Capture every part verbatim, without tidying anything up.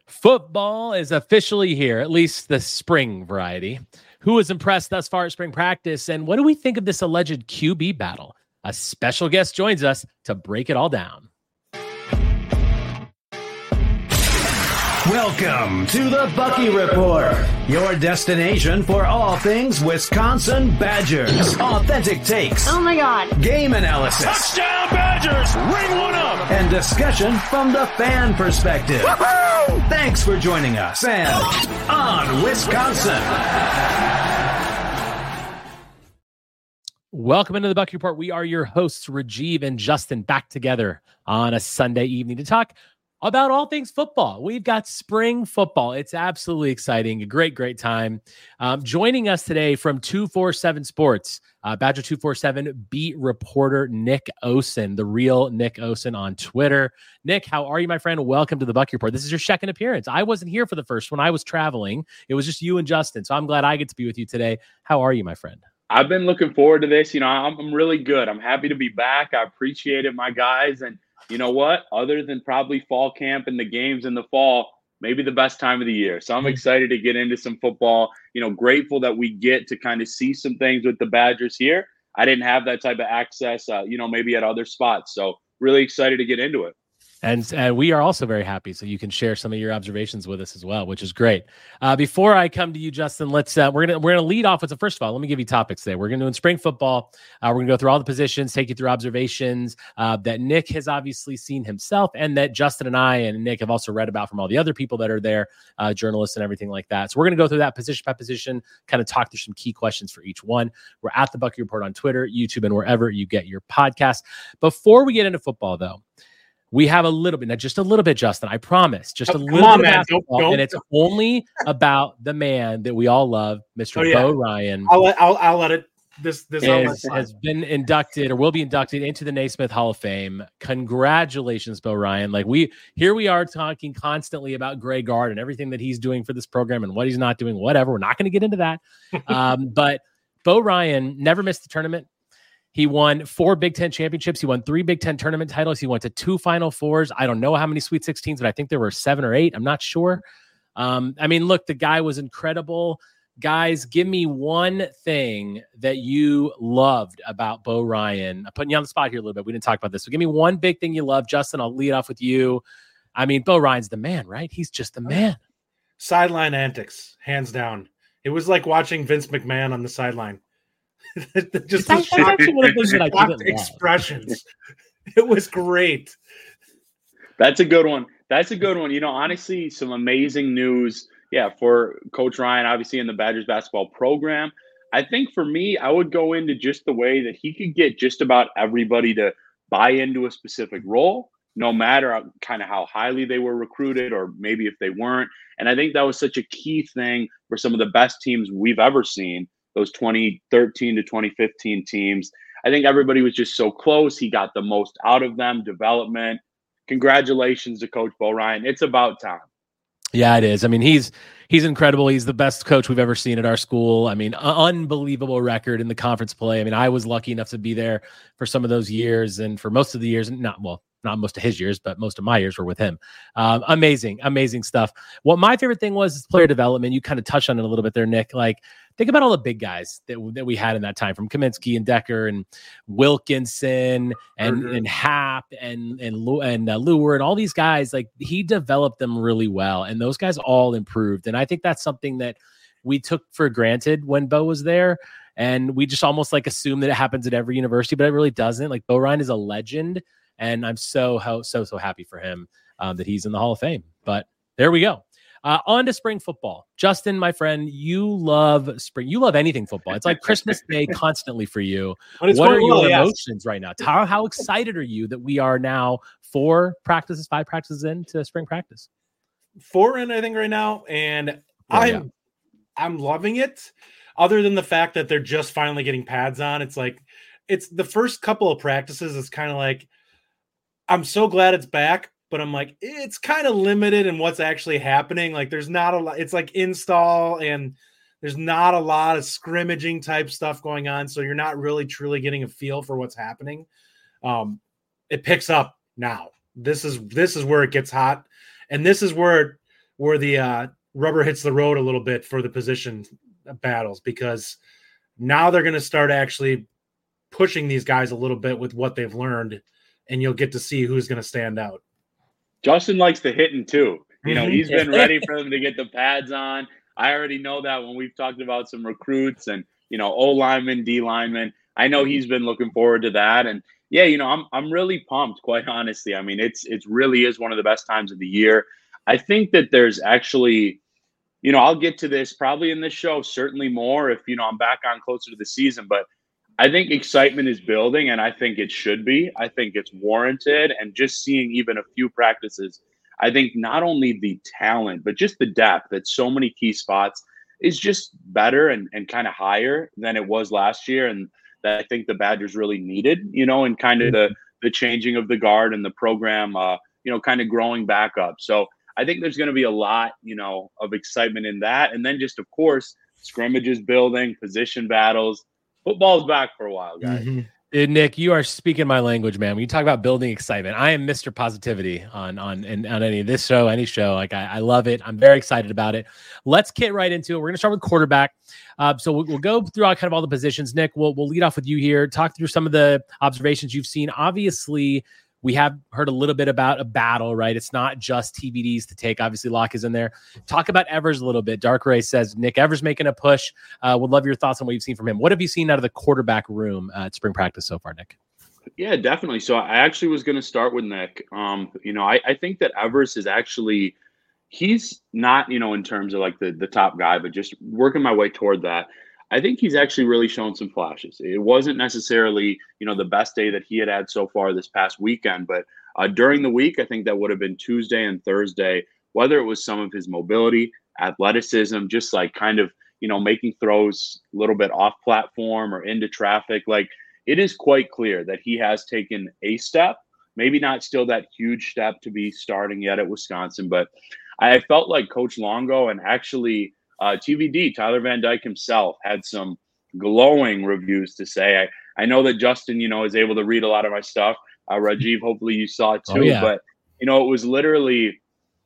Football is officially here, at least the spring variety. Who was impressed thus far at spring practice? And what do we think of this alleged Q B battle? A special guest joins us to break it all down. Welcome to the Bucky Report, your destination for all things Wisconsin Badgers. Authentic takes. Oh my God. Game analysis. Touchdown Badgers! Ring one up! And discussion from the fan perspective. Woo-hoo! Thanks for joining us and On Wisconsin. Welcome into the Bucky Report. We are your hosts, Rajiv and Justin, back together on a Sunday evening to talk about all things football. We've got spring football. It's absolutely exciting. A great, great time. Um, joining us today from two forty-seven Sports, uh, Badger two forty-seven beat reporter Nick Osen, the real Nick Osen on Twitter. Nick, how are you, my friend? Welcome to the Bucky Report. This is your second appearance. I wasn't here for the first one. I was traveling. It was just you and Justin. So I'm glad I get to be with you today. How are you, my friend? I've been looking forward to this. You know, I'm, I'm really good. I'm happy to be back. I appreciate it, my guys. And you know what? Other than probably fall camp and the games in the fall, maybe the best time of the year. So I'm excited to get into some football. You know, grateful that we get to kind of see some things with the Badgers here. I didn't have that type of access, uh, you know, maybe at other spots. So really excited to get into it. And, and we are also very happy, so you can share some of your observations with us as well, which is great. Uh, before I come to you, Justin, let's uh, we're gonna we're gonna lead off with the first of all. Let me give you topics today. We're gonna do in spring football. Uh, we're gonna go through all the positions, take you through observations uh, that Nick has obviously seen himself, and that Justin and I and Nick have also read about from all the other people that are there, uh, journalists and everything like that. So we're gonna go through that position by position, kind of talk through some key questions for each one. We're at the Bucky Report on Twitter, YouTube, and wherever you get your podcast. Before we get into football, though, we have a little bit, not just a little bit, Justin, I promise, just a oh, little on, bit man. of basketball, don't, don't. and it's only about the man that we all love, Mister Oh, yeah. Bo Ryan. I'll let, I'll, I'll let it, this, this is, has been inducted or will be inducted into the Naismith Hall of Fame. Congratulations, Bo Ryan. Like we, here we are talking constantly about Greg Gard and everything that he's doing for this program and what he's not doing, whatever. We're not going to get into that. um, but Bo Ryan never missed the tournament. He won four Big Ten championships. He won three Big Ten tournament titles. He went to two Final Fours. I don't know how many Sweet sixteens, but I think there were seven or eight. I'm not sure. Um, I mean, look, the guy was incredible. Guys, give me one thing that you loved about Bo Ryan. I'm putting you on the spot here a little bit. We didn't talk about this. So give me one big thing you love. Justin, I'll lead off with you. I mean, Bo Ryan's the man, right? He's just the man. Sideline antics, hands down. It was like watching Vince McMahon on the sideline. Just the shocked, shocked expressions. It was great. That's a good one. That's a good one. You know, honestly, some amazing news. Yeah, for Coach Ryan, obviously in the Badgers basketball program. I think for me, I would go into just the way that he could get just about everybody to buy into a specific role, no matter kind of how highly they were recruited or maybe if they weren't. And I think that was such a key thing for some of the best teams we've ever seen. Those twenty thirteen to twenty fifteen teams. I think everybody was just so close. He got the most out of them, development. Congratulations to Coach Bo Ryan. It's about time. Yeah, it is. I mean, he's he's incredible. He's the best coach we've ever seen at our school. I mean, unbelievable record in the conference play. I mean, I was lucky enough to be there for some of those years and for most of the years, not well, not most of his years, but most of my years were with him. Um, amazing, amazing stuff. What my favorite thing was is player development. You kind of touched on it a little bit there, Nick. Like, think about all the big guys that, that we had in that time, from Kaminsky and Decker and Wilkinson and mm-hmm. and Happ and and and uh, Lure and all these guys. Like, he developed them really well, and those guys all improved. And I think that's something that we took for granted when Bo was there, and we just almost like assume that it happens at every university, but it really doesn't. Like, Bo Ryan is a legend, and I'm so so so happy for him um, that he's in the Hall of Fame. But there we go. Uh, on to spring football. Justin, my friend, you love spring. You love anything football. It's like Christmas Day constantly for you. What are your well, emotions yes. right now? How, how excited are you that we are now four practices, five practices into spring practice? Four in, I think, right now. And oh, I'm, yeah. I'm loving it. Other than the fact that they're just finally getting pads on. It's like, it's the first couple of practices. It's kind of like, I'm so glad it's back. But I'm like, it's kind of limited in what's actually happening. Like, there's not a lot. It's like install, and there's not a lot of scrimmaging type stuff going on. So you're not really truly getting a feel for what's happening. Um, it picks up now. This is this is where it gets hot, and this is where where the uh, rubber hits the road a little bit for the position battles, because now they're going to start actually pushing these guys a little bit with what they've learned, and you'll get to see who's going to stand out. Justin likes the hitting too. You know, Mhm. he's been ready for them to get the pads on. I already know that when we've talked about some recruits and, you know, O linemen, D linemen, I know he's been looking forward to that. And yeah, you know, I'm I'm really pumped, quite honestly. I mean, it's it's really is one of the best times of the year. I think that there's actually, you know, I'll get to this probably in this show, certainly more if, you know, I'm back on closer to the season, but I think excitement is building, and I think it should be. I think it's warranted. And just seeing even a few practices, I think not only the talent, but just the depth at so many key spots is just better and, and kind of higher than it was last year. And that I think the Badgers really needed, you know, and kind of the, the changing of the guard and the program, uh, you know, kind of growing back up. So I think there's going to be a lot, you know, of excitement in that. And then just, of course, scrimmages building, position battles. Football's back for a while, guys. Mm-hmm. Dude, Nick, you are speaking my language, man. When you talk about building excitement, I am Mister Positivity on on in, on any of this show, any show. Like I, I love it. I'm very excited about it. Let's get right into it. We're going to start with quarterback. Uh, so we'll, we'll go through all kind of all the positions. Nick, we'll we'll lead off with you here. Talk through some of the observations you've seen. Obviously, we have heard a little bit about a battle, right? It's not just T B Ds to take. Obviously, Locke is in there. Talk about Evers a little bit. Dark Ray says, Nick Evers making a push. Uh, would love your thoughts on what you've seen from him. What have you seen out of the quarterback room uh, at spring practice so far, Nick? Yeah, definitely. So I actually was going to start with Nick. Um, you know, I, I think that Evers is actually, he's not, you know, in terms of like the, the top guy, but just working my way toward that. I think he's actually really shown some flashes. It wasn't necessarily, you know, the best day that he had had so far this past weekend, but uh, during the week, I think that would have been Tuesday and Thursday, whether it was some of his mobility, athleticism, just like kind of, you know, making throws a little bit off platform or into traffic. Like it is quite clear that he has taken a step, maybe not still that huge step to be starting yet at Wisconsin, but I felt like Coach Longo and actually Uh, T V D, Tyler Van Dyke himself, had some glowing reviews to say. I, I know that Justin, you know, is able to read a lot of my stuff. Uh, Rajiv, hopefully you saw it too. Oh, yeah. But, you know, it was literally,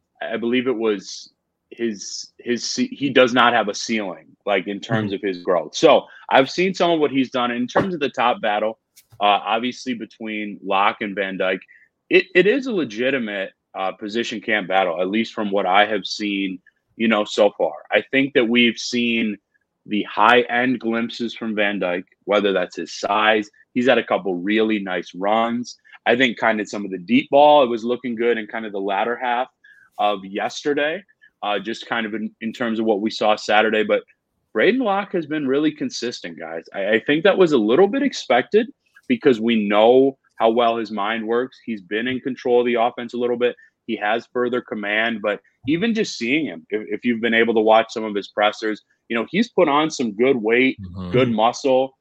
I believe it was his, his, he does not have a ceiling, like in terms mm-hmm. of his growth. So I've seen some of what he's done in terms of the top battle, uh, obviously between Locke and Van Dyke. It, it is a legitimate uh, position camp battle, at least from what I have seen, you know, so far. I think that we've seen the high-end glimpses from Van Dyke, whether that's his size. He's had a couple really nice runs. I think kind of some of the deep ball, it was looking good in kind of the latter half of yesterday, uh, just kind of in, in terms of what we saw Saturday. But Braden Locke has been really consistent, guys. I, I think that was a little bit expected because we know how well his mind works. He's been in control of the offense a little bit. He has further command, but even just seeing him, if, if you've been able to watch some of his pressers, you know, he's put on some good weight, mm-hmm. good muscle,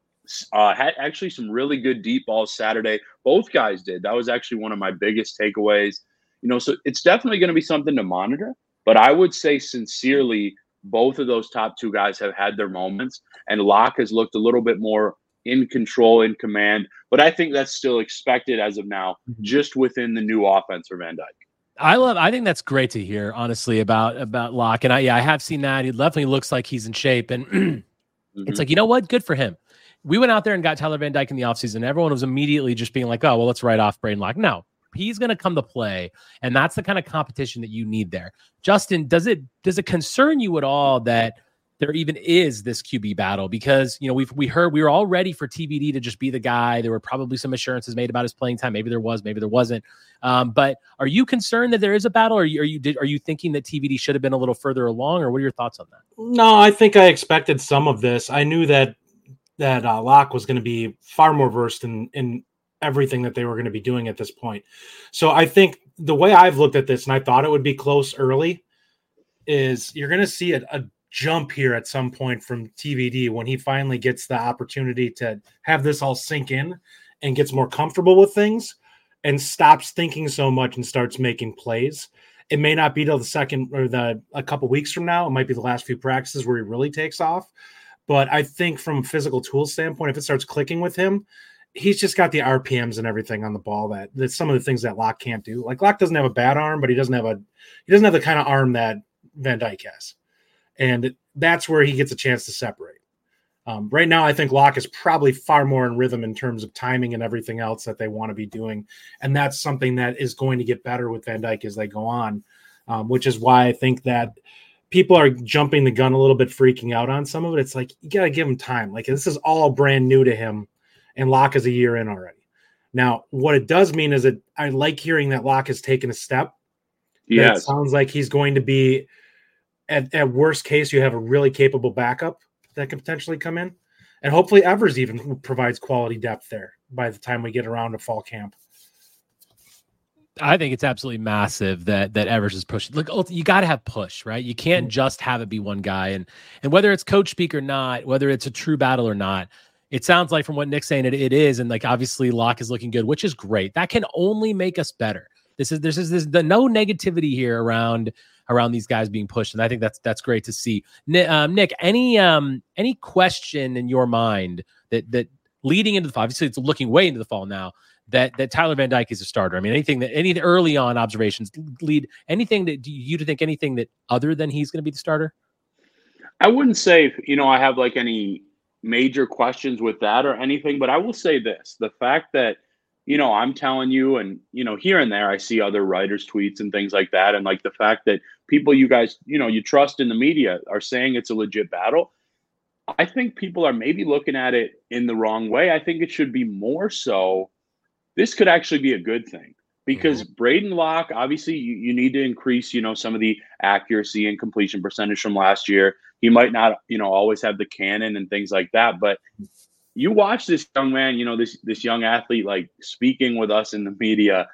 uh, had actually some really good deep balls Saturday. Both guys did. That was actually one of my biggest takeaways, you know, so it's definitely going to be something to monitor, but I would say sincerely, both of those top two guys have had their moments, and Locke has looked a little bit more in control, in command, but I think that's still expected as of now, just within the new offense for Van Dyke. I love, I think that's great to hear, honestly, about, about Locke. And I, yeah, I have seen that. He definitely looks like he's in shape, and mm-hmm. it's like, you know what? Good for him. We went out there and got Tyler Van Dyke in the offseason. Everyone was immediately just being like, oh, well, let's write off Braden Locke. No, he's going to come to play. And that's the kind of competition that you need there. Justin, does it, does it concern you at all that there even is this Q B battle? Because, you know, we've, we heard, we were all ready for T B D to just be the guy. There were probably some assurances made about his playing time. Maybe there was, maybe there wasn't. Um, but are you concerned that there is a battle? Or are you, are you, did, are you thinking that T B D should have been a little further along, or what are your thoughts on that? No, I think I expected some of this. I knew that, that uh, Locke was going to be far more versed in, in everything that they were going to be doing at this point. So I think the way I've looked at this, and I thought it would be close early, is you're going to see a, a jump here at some point from T V D when he finally gets the opportunity to have this all sink in and gets more comfortable with things and stops thinking so much and starts making plays. It may not be till the second or the a couple weeks from now. It might be the last few practices where he really takes off. But I think from a physical tool standpoint, if it starts clicking with him he's just got the R P Ms and everything on the ball that that's some of the things that Locke can't do. Like Locke doesn't have a bad arm, but he doesn't have a he doesn't have the kind of arm that Van Dyke has, and that's where he gets a chance to separate. Um, right now, I think Locke is probably far more in rhythm in terms of timing and everything else that they want to be doing. And that's something that is going to get better with Van Dyke as they go on, um, which is why I think that people are jumping the gun a little bit, freaking out on some of it. It's like, you got to give him time. Like, this is all brand new to him, and Locke is a year in already. Now, what it does mean is that I like hearing that Locke has taken a step. Yes. It sounds like he's going to be, at, at worst case, you have a really capable backup that can potentially come in. And hopefully Evers even provides quality depth there by the time we get around to fall camp. I think it's absolutely massive that that Evers is pushing. Look, you got to have push, right? You can't just have it be one guy. And and whether it's coach speak or not, whether it's a true battle or not, it sounds like from what Nick's saying, it, it is. And like, obviously Locke is looking good, which is great. That can only make us better. This is, this is, this is the no negativity here around around these guys being pushed. And I think that's, that's great to see. Nick, um, Nick, any, um, any question in your mind that, that leading into the fall, obviously it's looking way into the fall now, that, that Tyler Van Dyke is a starter. I mean, anything that, any early on observations lead, anything that do you to think anything that other than he's going to be the starter? I wouldn't say, you know, I have like any major questions with that or anything, but I will say this, the fact that, you know, I'm telling you, and, you know, here and there, I see other writers' tweets and things like that. And like the fact that people you guys, you know, you trust in the media are saying it's a legit battle. I think people are maybe looking at it in the wrong way. I think it should be more so. This could actually be a good thing because mm-hmm. Braden Locke, obviously you, you need to increase, you know, some of the accuracy and completion percentage from last year. He might not, you know, always have the cannon and things like that, but you watch this young man, you know, this this young athlete, like speaking with us in the media.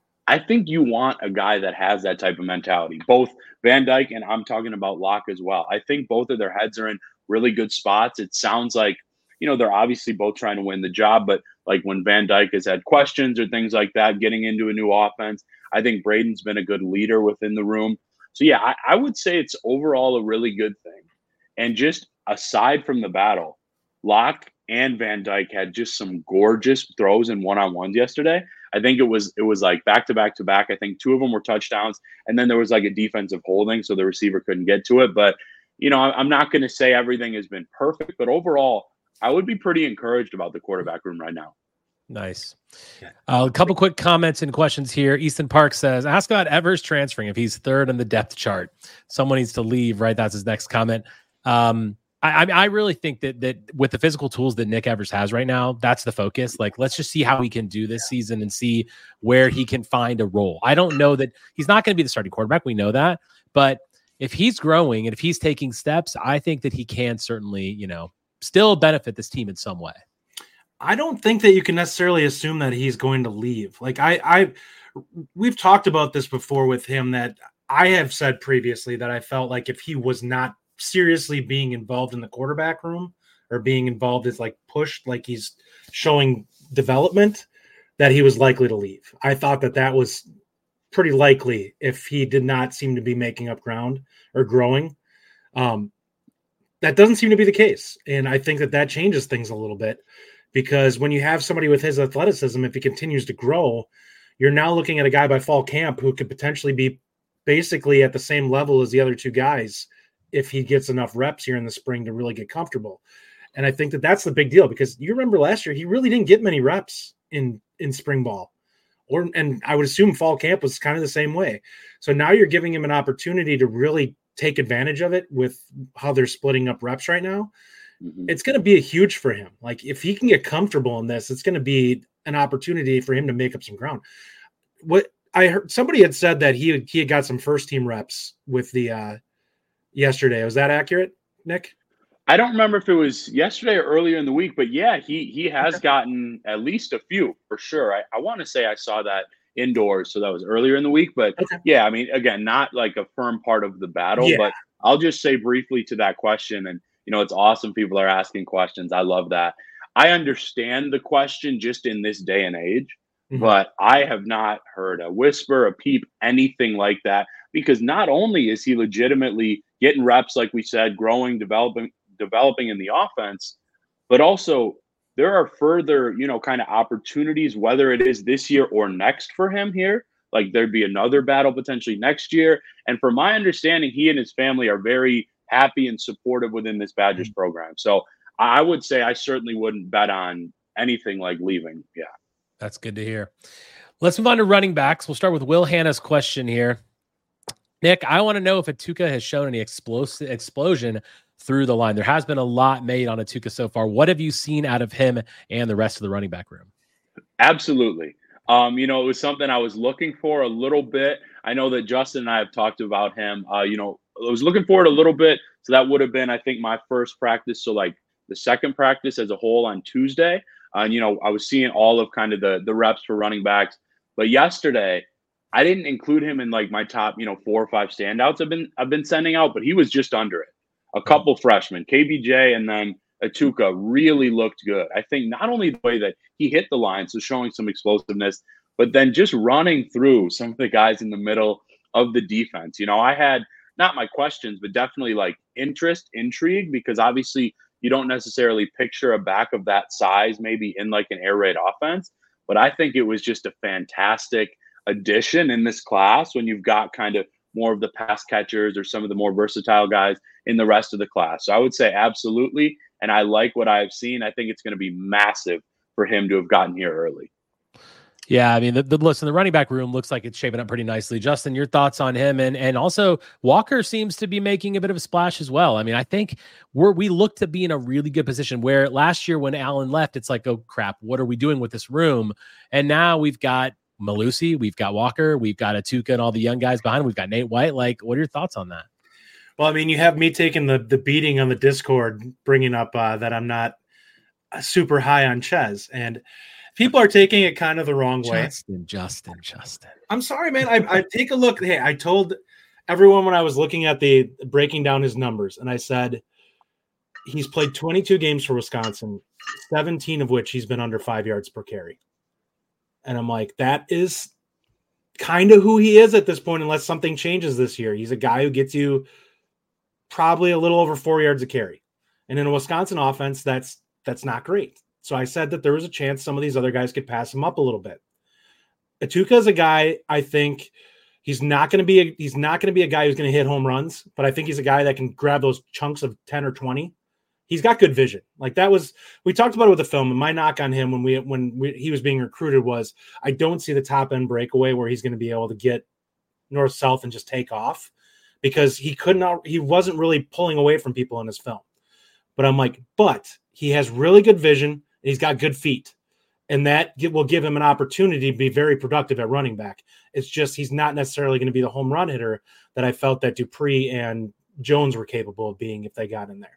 I think you want a guy that has that type of mentality. Both Van Dyke and I'm talking about Locke as well. I think both of their heads are in really good spots. It sounds like, you know, they're obviously both trying to win the job, but like when Van Dyke has had questions or things like that, getting into a new offense, I think Braden's been a good leader within the room. So yeah, I, I would say it's overall a really good thing. And just aside from the battle, Locke and Van Dyke had just some gorgeous throws and one-on-ones yesterday. I think it was it was like back to back to back. I think two of them were touchdowns, and then there was like a defensive holding, so the receiver couldn't get to it. But you know, I'm not going to say everything has been perfect, but overall, I would be pretty encouraged about the quarterback room right now. Nice. Uh, a couple quick comments and questions here. Easton Park says, ask about Evers transferring if he's third on the depth chart. Someone needs to leave, right? That's his next comment. Um, I, I really think that that with the physical tools that Nick Evers has right now, that's the focus. Like, let's just see how he can do this season and see where he can find a role. I don't know that he's not going to be the starting quarterback. We know that. But if he's growing and if he's taking steps, I think that he can certainly, you know, still benefit this team in some way. I don't think that you can necessarily assume that he's going to leave. Like I, I, we've talked about this before with him, that I have said previously that I felt like if he was not seriously being involved in the quarterback room or being involved as like pushed, like he's showing development, that he was likely to leave. I thought that that was pretty likely if he did not seem to be making up ground or growing. Um, that doesn't seem to be the case. And I think that that changes things a little bit, because when you have somebody with his athleticism, if he continues to grow, you're now looking at a guy by fall camp who could potentially be basically at the same level as the other two guys if he gets enough reps here in the spring to really get comfortable. And I think that that's the big deal, because you remember last year, he really didn't get many reps in, in spring ball, or, and I would assume fall camp was kind of the same way. So now you're giving him an opportunity to really take advantage of it with how they're splitting up reps right now. Mm-hmm. It's going to be a huge for him. Like if he can get comfortable in this, it's going to be an opportunity for him to make up some ground. What I heard, somebody had said that he, he had got some first team reps with the, uh, yesterday. Was that accurate, Nick? I don't remember if it was yesterday or earlier in the week, but yeah, he he has okay. gotten at least a few for sure. I, I want to say I saw that indoors, so that was earlier in the week. But okay. yeah, I mean, again, not like a firm part of the battle, yeah. but I'll just say briefly to that question. And, you know, it's awesome people are asking questions. I love that. I understand the question just in this day and age, mm-hmm. but I have not heard a whisper, a peep, anything like that, because not only is he legitimately getting reps, like we said, growing, developing, developing in the offense, but also there are further, you know, kind of opportunities, whether it is this year or next for him here. Like there'd be another battle potentially next year. And from my understanding, he and his family are very happy and supportive within this Badgers program. So I would say I certainly wouldn't bet on anything like leaving. Yeah. That's good to hear. Let's move on to running backs. We'll start with Will Hanna's question here. Nick, I want to know if Atuka has shown any explosive explosion through the line. There has been a lot made on Atuka so far. What have you seen out of him and the rest of the running back room? Absolutely. Um, you know, it was something I was looking for a little bit. I know that Justin and I have talked about him. Uh, you know, I was looking for it a little bit. So that would have been, I think, my first practice. So like the second practice as a whole on Tuesday. Uh, and, you know, I was seeing all of kind of the, the reps for running backs. But yesterday, I didn't include him in like my top, you know, four or five standouts I've been I've been sending out, but he was just under it. A couple freshmen, K B J and then Atuka really looked good. I think not only the way that he hit the line, so showing some explosiveness, but then just running through some of the guys in the middle of the defense. You know, I had not my questions, but definitely like interest, intrigue, because obviously you don't necessarily picture a back of that size maybe in like an air raid offense. But I think it was just a fantastic addition in this class when you've got kind of more of the pass catchers or some of the more versatile guys in the rest of the class. So I would say absolutely. And I like what I've seen. I think it's going to be massive for him to have gotten here early. Yeah, I mean, the, the listen, the running back room looks like it's shaping up pretty nicely. Justin, your thoughts on him, and and also Walker seems to be making a bit of a splash as well. I mean, I think we're we look to be in a really good position. Where last year when Allen left, it's like, oh crap, what are we doing with this room? And now we've got Malusi, we've got Walker, we've got Atuka, and all the young guys behind. We've got Nate White. Like, what are your thoughts on that? Well, I mean, you have me taking the the beating on the Discord, bringing up uh, that I'm not super high on Chez, and people are taking it kind of the wrong way. Justin, Justin, Justin. I'm sorry, man. I, I take a look. Hey, I told everyone when I was looking at the breaking down his numbers, and I said he's played twenty-two games for Wisconsin, seventeen of which he's been under five yards per carry. And I'm like, that is kind of who he is at this point, unless something changes this year. He's a guy who gets you probably a little over four yards a carry. And in a Wisconsin offense, that's that's not great. So I said that there was a chance some of these other guys could pass him up a little bit. Atuka is a guy, I think he's not going to be a, he's not going to be a guy who's going to hit home runs, but I think he's a guy that can grab those chunks of ten or twenty. He's got good vision. Like that was, we talked about it with the film, and my knock on him when we when we, he was being recruited was I don't see the top end breakaway where he's going to be able to get north south and just take off, because he could not he wasn't really pulling away from people in his film. But I'm like, but he has really good vision and he's got good feet, and that will give him an opportunity to be very productive at running back. It's just he's not necessarily going to be the home run hitter that I felt that Dupree and Jones were capable of being if they got in there.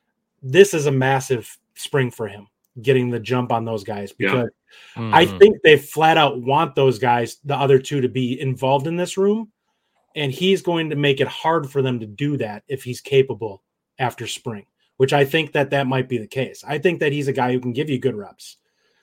This is a massive spring for him, getting the jump on those guys, because yeah. mm-hmm. I think they flat out want those guys, the other two, to be involved in this room. And he's going to make it hard for them to do that if he's capable after spring, which I think that that might be the case. I think that he's a guy who can give you good reps.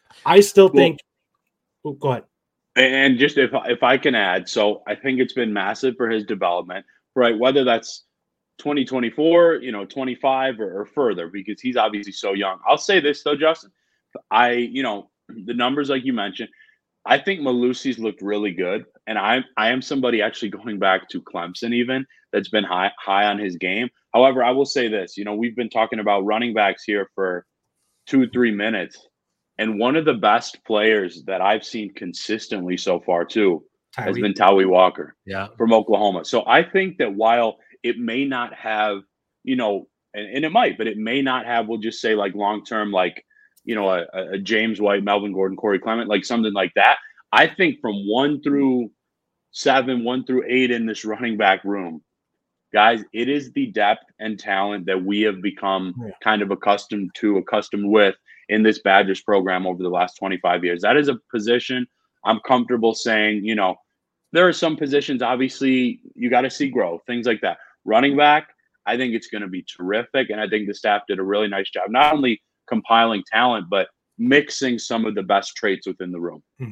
I still think well, – oh, go ahead. And just if, if I can add, so I think it's been massive for his development, right? Whether that's twenty twenty-four, you know, twenty-five or, or further, because he's obviously so young. I'll say this though, Justin, I, you know, the numbers like you mentioned, I think Malusi's looked really good. And I I am somebody actually going back to Clemson even that's been high high on his game. However, I will say this, you know, we've been talking about running backs here for two, three minutes. And one of the best players that I've seen consistently so far too Tyree. has been Tawee Walker yeah. from Oklahoma. So I think that while it may not have, you know, and, and it might, but it may not have, we'll just say like long-term, like, you know, a, a James White, Melvin Gordon, Corey Clement, like something like that. I think from one through seven, one through eight in this running back room, guys, it is the depth and talent that we have become yeah. kind of accustomed to, accustomed with in this Badgers program over the last twenty-five years. That is a position I'm comfortable saying, you know, there are some positions, obviously, you got to see growth, things like that. Running back, I think it's going to be terrific. And I think the staff did a really nice job, not only compiling talent, but mixing some of the best traits within the room. Mm-hmm.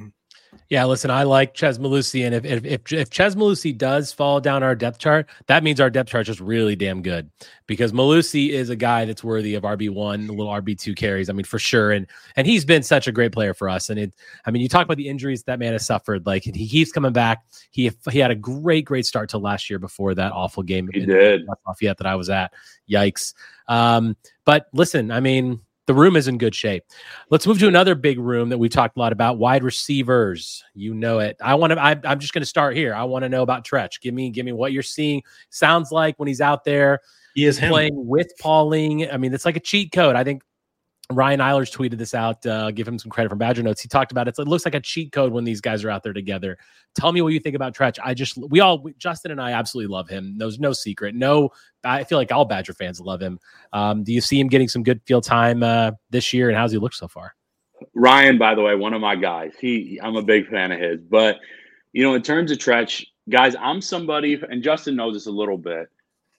Yeah, listen, I like Chez Mellusi, and if if if, if Chez Mellusi does fall down our depth chart, that means our depth chart is just really damn good, because Mellusi is a guy that's worthy of R B one, a little R B two carries. I mean, for sure, and and he's been such a great player for us. And it, I mean, you talk about the injuries that man has suffered. Like, he keeps coming back. He he had a great great start to last year before that awful game. He in, did. In Lafayette that I was at. Yikes. Um, but listen, I mean, the room is in good shape. Let's move to another big room that we talked a lot about, wide receivers. You know it. I want to. I, I'm just going to start here. I want to know about Treach. Give me, give me what you're seeing. Sounds like when he's out there, he is playing him. with Pauling. I mean, it's like a cheat code. I think Ryan Eilers tweeted this out. Uh, give him some credit from Badger Notes. He talked about it. It looks like a cheat code when these guys are out there together. Tell me what you think about Treach. I just, we all, Justin and I absolutely love him. There's no secret. No, I feel like all Badger fans love him. Um, do you see him getting some good field time uh, this year, and how's he look so far? Ryan, by the way, one of my guys. He, I'm a big fan of his. But, you know, in terms of Treach, guys, I'm somebody, and Justin knows this a little bit,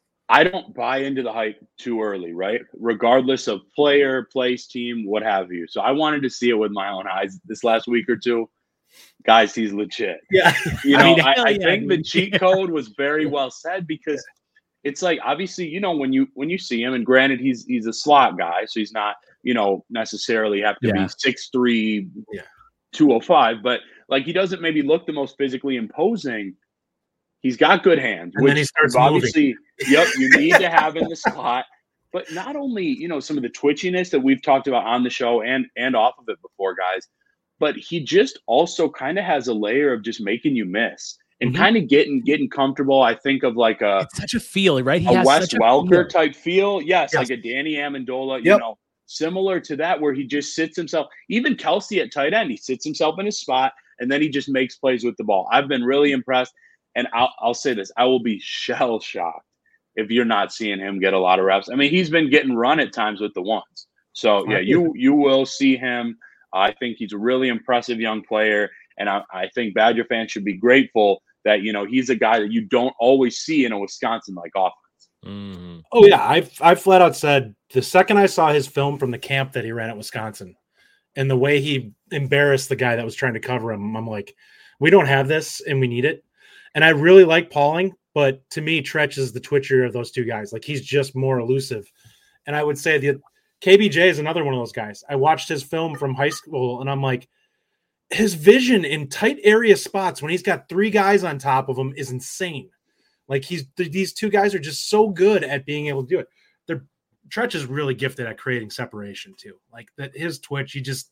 I don't buy into the hype too early, right? Regardless of player, place, team, what have you. So I wanted to see it with my own eyes this last week or two. Guys, he's legit. Yeah. You know, I, mean, I, I yeah, think dude. the cheat code was very well said, because it's like, obviously, you know, when you when you see him, and granted, he's he's a slot guy, so he's not, you know, necessarily have to Yeah. be six three, Yeah. two oh five, but like, he doesn't maybe look the most physically imposing. He's got good hands, And which then he starts obviously, yep, you need to have in the slot. But not only, you know, some of the twitchiness that we've talked about on the show and and off of it before, guys, but he just also kind of has a layer of just making you miss and Mhm. kind of getting getting comfortable. I think of like a It's such a feel, right? He a has Wes such a Welker feel. type feel. Yes, Yes. like a Danny Amendola, you Yep. know, similar to that, where he just sits himself. Even Kelsey at tight end, he sits himself in his spot, and then he just makes plays with the ball. I've been really impressed. And I'll, I'll say this, I will be shell shocked if you're not seeing him get a lot of reps. I mean, he's been getting run at times with the ones. So, yeah, you you will see him. I think he's a really impressive young player. And I, I think Badger fans should be grateful that, you know, he's a guy that you don't always see in a Wisconsin-like offense. Mm. Oh, yeah. I I flat out said the second I saw his film from the camp that he ran at Wisconsin and the way he embarrassed the guy that was trying to cover him, I'm like, we don't have this and we need it. And I really like Pauling, but to me, Treach is the twitcher of those two guys. Like, he's just more elusive. And I would say the K B J is another one of those guys. I watched his film from high school, and I'm like, his vision in tight area spots when he's got three guys on top of him is insane. Like, he's these two guys are just so good at being able to do it. They're Treach is really gifted at creating separation too. Like, that his twitch, he just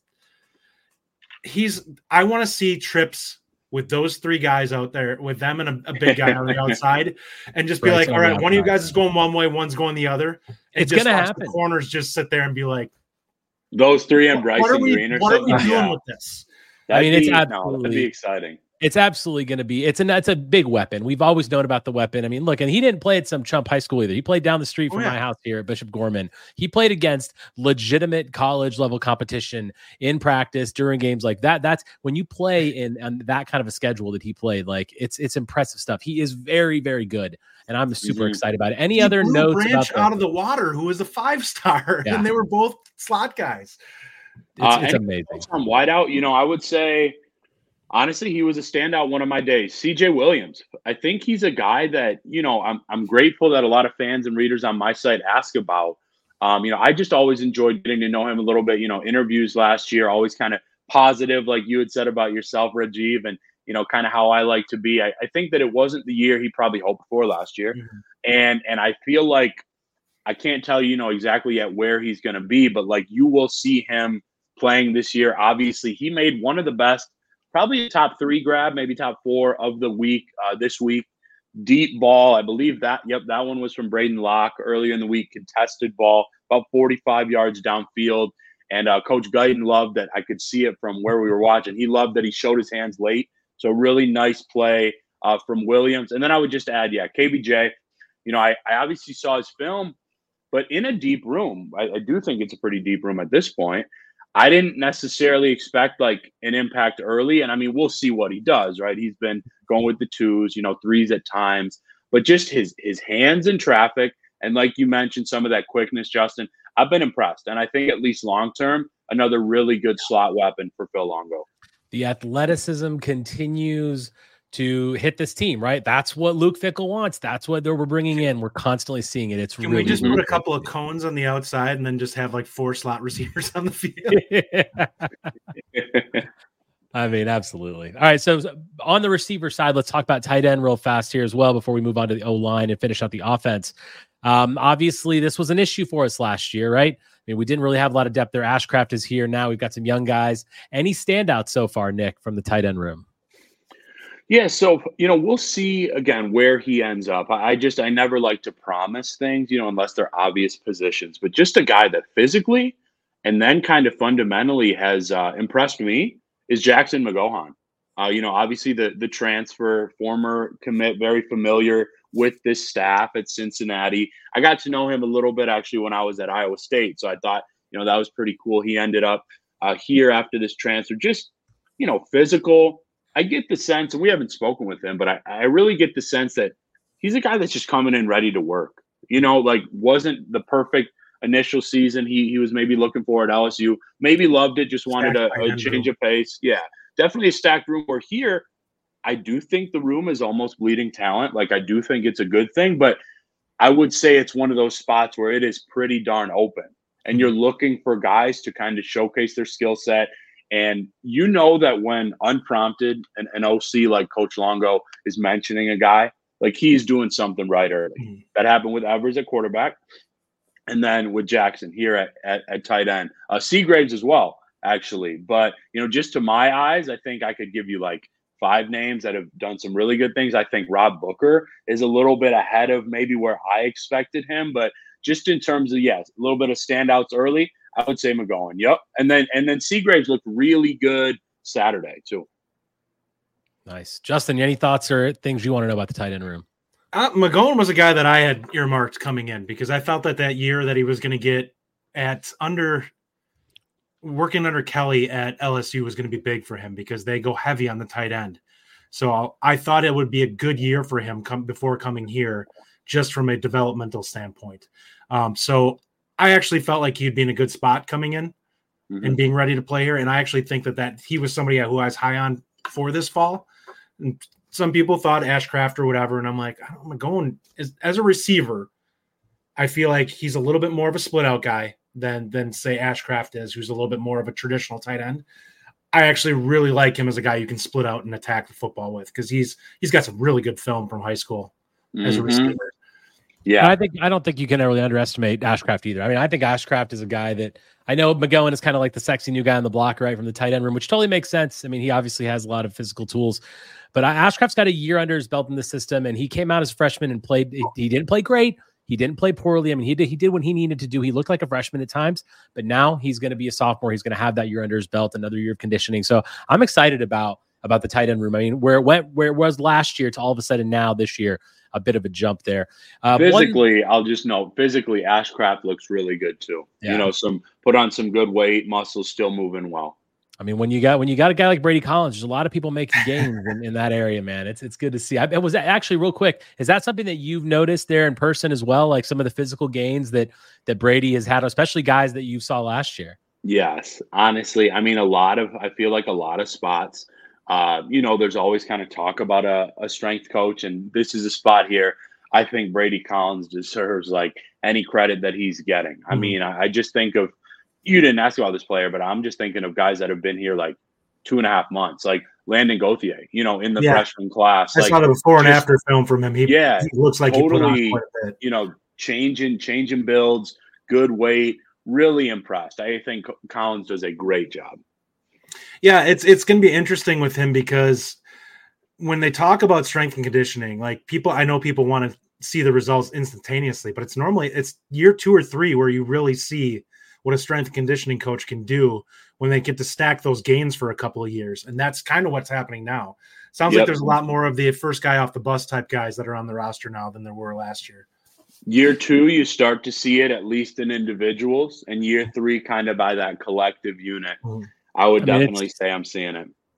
he's. I want to see trips with those three guys out there, with them and a, a big guy on the outside, and just be Right, like, on all the right, one of you outside. guys is going one way, one's going the other. And It's just gonna watch happen. The corners just sit there and be like, Those three and what Bryson are we, Green or what are something. we doing Yeah, with this? I mean, that'd it's be- no, absolutely- that'd be exciting. It's absolutely going to be. It's a it's a big weapon. We've always known about the weapon. I mean, look, and he didn't play at some chump high school either. He played down the street from Oh, yeah. my house here at Bishop Gorman. He played against legitimate college level competition in practice during games like that. That's when you play in and that kind of a schedule that he played. Like, it's it's impressive stuff. He is very very good, and I'm super Mhm. excited about it. Any He other blew notes Branch about the, out of the water, who was a five star, Yeah. and they were both slot guys. It's, Uh, it's any amazing. From wideout, you know, I would say, honestly, he was a standout one of my days. C J Williams. I think he's a guy that, you know, I'm I'm grateful that a lot of fans and readers on my site ask about. Um, you know, I just always enjoyed getting to know him a little bit. You know, interviews last year, always kind of positive, like you had said about yourself, Rajiv, and, you know, kind of how I like to be. I, I think that it wasn't the year he probably hoped for last year. Mhm. And and I feel like I can't tell you, you know, exactly yet where he's going to be, but like you will see him playing this year. Obviously, he made one of the best, probably a top three grab, maybe top four of the week uh, this week. Deep ball, I believe that. Yep, that one was from Braden Locke earlier in the week. Contested ball, about forty-five yards downfield. And uh, Coach Guyton loved that. I could see it from where we were watching. He loved that he showed his hands late. So really nice play uh, from Williams. And then I would just add, yeah, K B J. You know, I, I obviously saw his film, but in a deep room. I, I do think it's a pretty deep room at this point. I didn't necessarily expect like an impact early. And I mean, we'll see what he does, right? He's been going with the twos, you know, threes at times, but just his his hands in traffic. And like you mentioned, some of that quickness, Justin, I've been impressed. And I think at least long term, another really good slot weapon for Phil Longo. the athleticism continues to hit this team, right? That's what Luke Fickell wants. That's what we're bringing in. We're constantly seeing it. It's Can really we just really put a couple of cones on the outside and then just have like four slot receivers on the field? I mean, absolutely. All right. So on the receiver side, let's talk about tight end real fast here as well before we move on to the O-line and finish out the offense. Um, obviously, this was an issue for us last year, right? I mean, we didn't really have a lot of depth there. Ashcraft is here now. We've got some young guys. Any standouts so far, Nick, from the tight end room? Yeah, so, you know, we'll see, again, where he ends up. I just, I never like to promise things, you know, unless they're obvious positions. But just a guy that physically and then kind of fundamentally has uh, impressed me is Jackson McGohan. Uh, you know, obviously the the transfer, former commit, very familiar with this staff at Cincinnati. I got to know him a little bit, actually, when I was at Iowa State. So I thought, you know, that was pretty cool. He ended up uh, here after this transfer. Just, you know, physical. I get the sense, and we haven't spoken with him, but I, I really get the sense that he's a guy that's just coming in ready to work. You know, like wasn't the perfect initial season he he was maybe looking for at L S U. Maybe loved it, just wanted a, a change of pace. Yeah, definitely a stacked room. Where here, I do think the room is almost bleeding talent. Like I do think it's a good thing, but I would say it's one of those spots where it is pretty darn open, and you're looking for guys to kind of showcase their skill set. And you know that when unprompted, an, an O C like Coach Longo is mentioning a guy, like he's doing something right early. Mm-hmm. That happened with Evers at quarterback, and then with Jackson here at, at, at tight end. Uh, Seagraves as well, actually. But, you know, just to my eyes, I think I could give you like five names that have done some really good things. I think Rob Booker is a little bit ahead of maybe where I expected him. But just in terms of, yes, a little bit of standouts early, I would say McGowan. Yep. And then and then Seagraves looked really good Saturday too. Nice. Justin, any thoughts or things you want to know about the tight end room? Uh, McGowan was a guy that I had earmarked coming in because I felt that that year that he was going to get at under working under Kelly at L S U was going to be big for him because they go heavy on the tight end. So I'll, I thought it would be a good year for him come before coming here, just from a developmental standpoint. Um, so I actually felt like he'd be in a good spot coming in mm-hmm. and being ready to play here. And I actually think that, that he was somebody who I was high on for this fall. And some people thought Ashcraft or whatever. And I'm like, I'm going as, as a receiver. I feel like he's a little bit more of a split out guy than, than say Ashcraft is, who's a little bit more of a traditional tight end. I actually really like him as a guy you can split out and attack the football with because he's, he's got some really good film from high school mm-hmm. as a receiver. Yeah, and I think I don't think you can really underestimate Ashcraft either. I mean, I think Ashcraft is a guy that I know McGowan is kind of like the sexy new guy on the block, right, from the tight end room, which totally makes sense. I mean, he obviously has a lot of physical tools, but Ashcraft's got a year under his belt in the system, and he came out as a freshman and played. He didn't play great. He didn't play poorly. I mean, he did he did what he needed to do. He looked like a freshman at times, but now he's going to be a sophomore. He's going to have that year under his belt, another year of conditioning. So I'm excited about about the tight end room. I mean, where it went, where it was last year to all of a sudden now this year. A bit of a jump there. Uh, physically, one, I'll just note, physically, Ashcraft looks really good too. Yeah. You know, some put on some good weight, muscles still moving well. I mean, when you got when you got a guy like Brady Collins, there's a lot of people making gains in, in that area, man. It's it's good to see. I, it was actually real quick. Is that something that you've noticed there in person as well? Like some of the physical gains that that Brady has had, especially guys that you saw last year. Yes, honestly, I mean, a lot of I feel like a lot of spots. Uh, you know, there's always kind of talk about a, a strength coach, and this is a spot here. I think Brady Collins deserves like any credit that he's getting. Mm-hmm. I mean, I, I just think of, you didn't ask about this player, but I'm just thinking of guys that have been here like two and a half months, like Landon Gauthier, you know, in the yeah. freshman class. I like, saw the before and after film from him. He, yeah, he looks like totally, he put on quite a bit. You know, changing, changing builds, good weight, really impressed. I think Collins does a great job. Yeah, it's it's going to be interesting with him because when they talk about strength and conditioning, like people, I know people want to see the results instantaneously, but it's normally it's year two or three where you really see what a strength and conditioning coach can do when they get to stack those gains for a couple of years. And that's kind of what's happening now. Sounds yep. like there's a lot more of the first guy off the bus type guys that are on the roster now than there were last year. Year two, you start to see it at least in individuals, and year three kind of by that collective unit. Mm-hmm. I would I mean, definitely say I'm seeing it.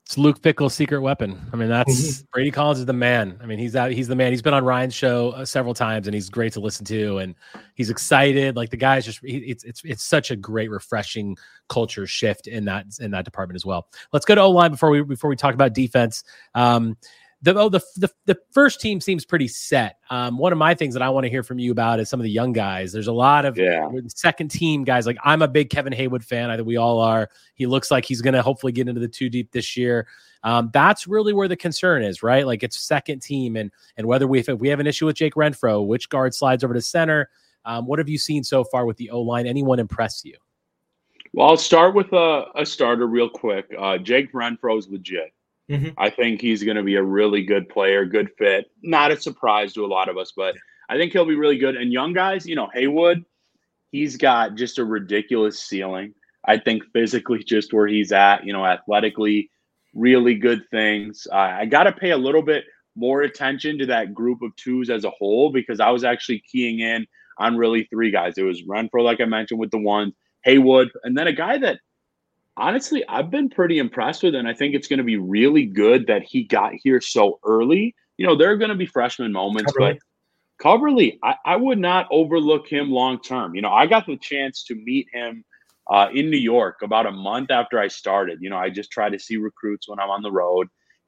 It's Luke Fickell's secret weapon. I mean, that's mm-hmm. Brady Collins is the man. I mean, he's out. He's the man. He's been on Ryan's show uh, several times, and he's great to listen to. And he's excited. Like the guy's just. He, it's it's it's such a great, refreshing culture shift in that in that department as well. Let's go to O-line before we before we talk about defense. Um, The, oh, the the the first team seems pretty set. Um, one of my things that I want to hear from you about is some of the young guys. There's a lot of yeah. second team guys. Like I'm a big Kevin Haywood fan. I think we all are. He looks like he's going to hopefully get into the two deep this year. Um, that's really where the concern is, right? Like it's second team, and and whether we if we have an issue with Jake Renfro, which guard slides over to center. Um, what have you seen so far with the O-line? Anyone impress you? Well, I'll start with a, a starter real quick. Uh, Jake Renfro is legit. Mm-hmm. I think he's going to be a really good player, good fit. Not a surprise to a lot of us, but I think he'll be really good. And young guys, you know, Haywood, he's got just a ridiculous ceiling. I think physically just where he's at, you know, athletically, really good things. Uh, I got to pay a little bit more attention to that group of twos as a whole because I was actually keying in on really three guys. It was Renfro, like I mentioned, with the one, Haywood, and then a guy that, honestly, I've been pretty impressed with, and I think it's going to be really good that he got here so early. You know, there are going to be freshman moments, Coverly. but Coverly, I, I would not overlook him long term. You know, I got the chance to meet him uh, in New York about a month after I started. You know, I just try to see recruits when I'm on the road.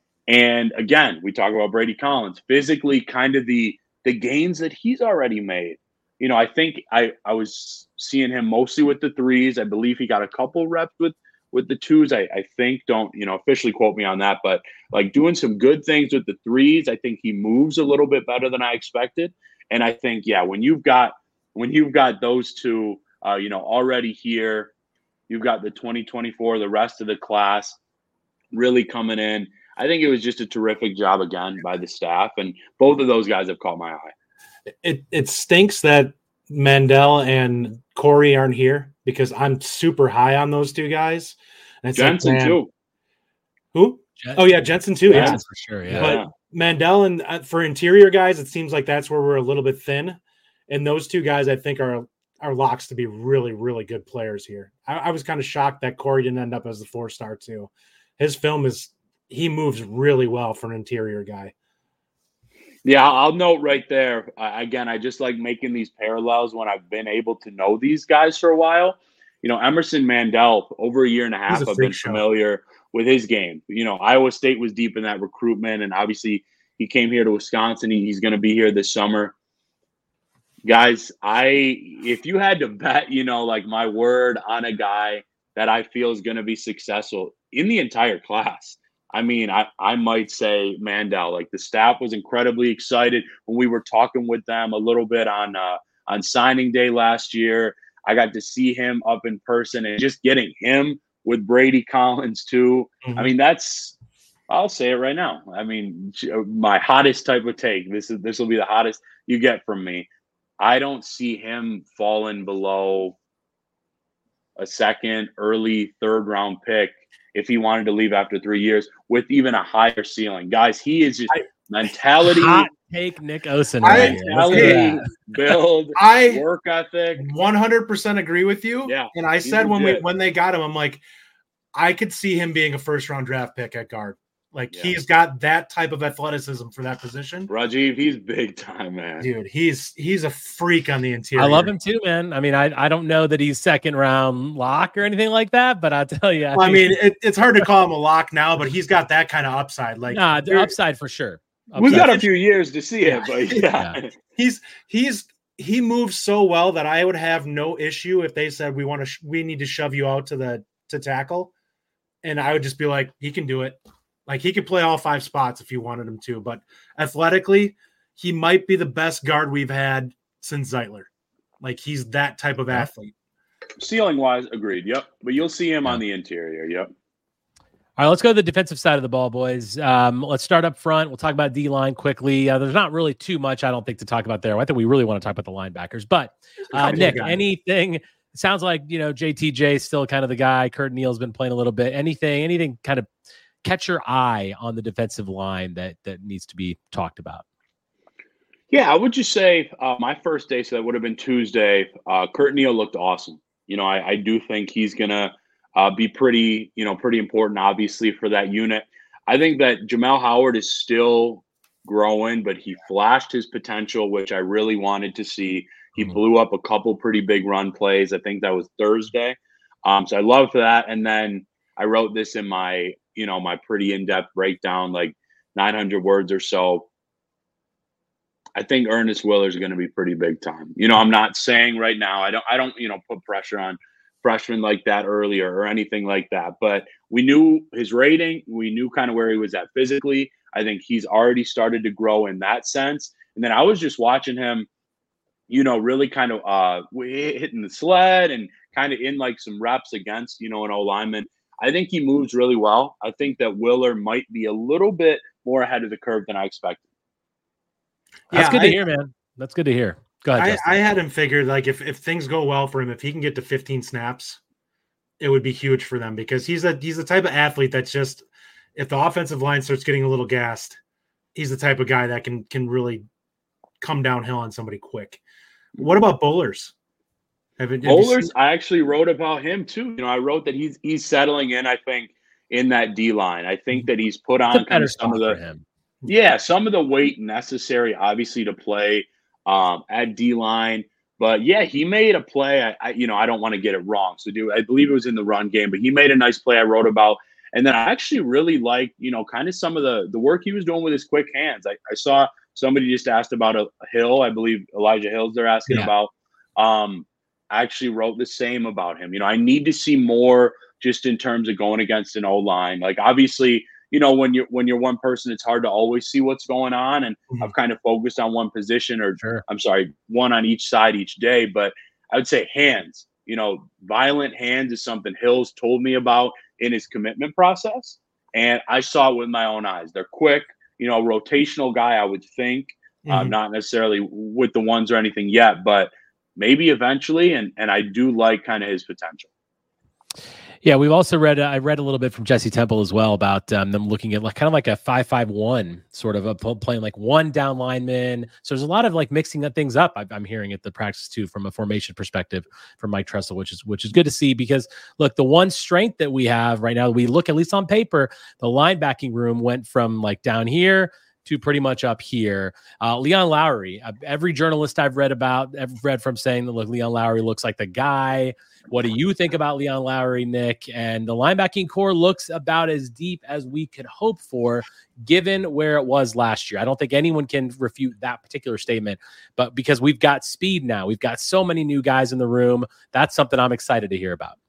And again, we talk about Brady Collins, physically kind of the the gains that he's already made. You know, I think I, I was seeing him mostly with the threes. I believe he got a couple reps with With the twos, I, I think, don't, you know, officially quote me on that, but like doing some good things with the threes, I think he moves a little bit better than I expected. And I think, yeah, when you've got, when you've got those two, uh, you know, already here, you've got the twenty twenty-four, the rest of the class really coming in. I think it was just a terrific job again by the staff. And both of those guys have caught my eye. It, it stinks that Mandel and Corey aren't here because I'm super high on those two guys. And Jensen like, too. Who? Jen- oh yeah, Jensen too. Yeah, Yeah, for sure. Yeah. But Mandel and uh, for interior guys, it seems like that's where we're a little bit thin. And those two guys, I think, are are locks to be really, really good players here. I, I was kind of shocked that Corey didn't end up as the four star too. His film is he moves really well for an interior guy. Yeah, I'll note right there. Uh, again, I just like making these parallels when I've been able to know these guys for a while. You know, Emerson Mandel, over a year and a half, I've been show. familiar with his game. You know, Iowa State was deep in that recruitment, and obviously he came here to Wisconsin. He, he's going to be here this summer. Guys, I if you had to bet, you know, like my word on a guy that I feel is going to be successful in the entire class, I mean, I, I might say Mandel. Like the staff was incredibly excited when we were talking with them a little bit on uh, on signing day last year. I got to see him up in person and just getting him with Brady Collins too. Mm-hmm. I mean, that's I'll say it right now. I mean, my hottest type of take. This is this will be the hottest you get from me. I don't see him falling below a second, early third round pick if he wanted to leave after three years with even a higher ceiling. Guys, he is just I, mentality. Hot take Nick Osen. Right mentality, build, I work ethic. one hundred percent agree with you. Yeah, and I said when we when they got him, I'm like, I could see him being a first round draft pick at guard. Like yeah. he's got that type of athleticism for that position. Rajiv, he's big time, man. Dude, he's he's a freak on the interior. I love him too, man. I mean, I, I don't know that he's second round lock or anything like that, but I'll tell you. I, well, I mean, it, it's hard to call him a lock now, but he's got that kind of upside. Like, nah, the upside for sure. Upside. We got a few years to see it, but yeah. yeah. he's he's he moves so well that I would have no issue if they said we want to sh- we need to shove you out to the to tackle, and I would just be like, he can do it. Like he could play all five spots if you wanted him to, but athletically, he might be the best guard we've had since Zeitler. Like he's that type of athlete. Ceiling wise, agreed. Yep. But you'll see him on the interior. Yep. All right, let's go to the defensive side of the ball, boys. Um, let's start up front. We'll talk about D-line quickly. Uh, there's not really too much, I don't think, to talk about there. I think we really want to talk about the linebackers. But, uh, Nick, anything – it sounds like, you know, J T J is still kind of the guy. Kurt Neal's been playing a little bit. Anything, anything kind of – catch your eye on the defensive line that that needs to be talked about? Yeah, I would just say uh, my first day, so that would have been Tuesday, uh, Kurt Neal looked awesome. You know, I, I do think he's going to uh, be pretty, you know, pretty important, obviously, for that unit. I think that Jamel Howard is still growing, but he flashed his potential, which I really wanted to see. He mm-hmm. blew up a couple pretty big run plays. I think that was Thursday. Um, so I love that. And then I wrote this in my, you know, my pretty in-depth breakdown, like nine hundred words or so. I think Ernest Willer is going to be pretty big time. You know, I'm not saying right now, I don't, I don't, you know, put pressure on freshmen like that earlier or anything like that, but we knew his rating. We knew kind of where he was at physically. I think he's already started to grow in that sense. And then I was just watching him, you know, really kind of uh, hitting the sled and kind of in like some reps against, you know, an O-lineman. I think he moves really well. I think that Willer might be a little bit more ahead of the curve than I expected. That's yeah, good to I, hear, man. That's good to hear. Go ahead, I, I had him figured, like, if, if things go well for him, if he can get to fifteen snaps, it would be huge for them because he's a he's the type of athlete that's just, if the offensive line starts getting a little gassed, he's the type of guy that can can really come downhill on somebody quick. What about Bowlers? Have, have Bowlers, I actually wrote about him too. You know, I wrote that he's he's settling in, I think, in that D line. I think that he's put on kind of some of the yeah, some of the weight necessary, obviously, to play um, at D line. But yeah, he made a play. I, I you know, I don't want to get it wrong. So do I believe it was in the run game, but he made a nice play I wrote about. And then I actually really liked, you know, kind of some of the the work he was doing with his quick hands. I, I saw somebody just asked about a, a Hill. I believe Elijah Hills they're asking yeah. about. Um, I actually wrote the same about him. You know, I need to see more just in terms of going against an O-line. Like, obviously, you know, when you're when you're one person, it's hard to always see what's going on. And mm-hmm. I've kind of focused on one position or sure. I'm sorry, one on each side each day. But I would say hands, you know, violent hands is something Hills told me about in his commitment process. And I saw it with my own eyes. They're quick, you know, rotational guy, I would think, mm-hmm. uh, not necessarily with the ones or anything yet, but maybe eventually. And, and I do like kind of his potential. Yeah, we've also read. Uh, I read a little bit from Jesse Temple as well about um, them looking at like kind of like a five five one sort of a playing like one down lineman. So there's a lot of like mixing that things up. I, I'm hearing at the practice too from a formation perspective from Mike Tressel, which is which is good to see because look, the one strength that we have right now, we look at least on paper, the linebacking room went from like down here to pretty much up here. Uh, Leon Lowry, uh, every journalist I've read about, I've read from saying that look, Leon Lowry looks like the guy. What do you think about Leon Lowry, Nick? And the linebacking core looks about as deep as we could hope for, given where it was last year. I don't think anyone can refute that particular statement, but because we've got speed now, we've got so many new guys in the room. That's something I'm excited to hear about.